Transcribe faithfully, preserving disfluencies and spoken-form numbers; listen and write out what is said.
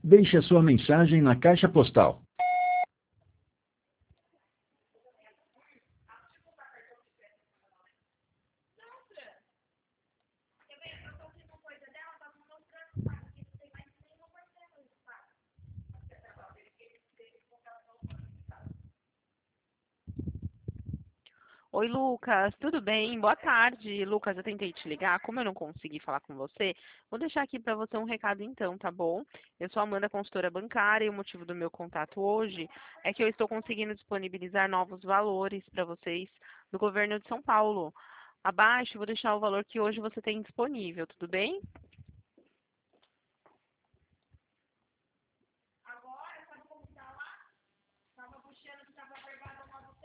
Deixe a sua mensagem na caixa postal. Oi, Lucas, tudo bem? Boa tarde. Lucas, eu tentei te ligar, como eu não consegui falar com você, vou deixar aqui para você um recado então, tá bom? Eu sou a Amanda, consultora bancária, e o motivo do meu contato hoje é que eu estou conseguindo disponibilizar novos valores para vocês do governo de São Paulo. Abaixo, eu vou deixar o valor que hoje você tem disponível, tudo bem?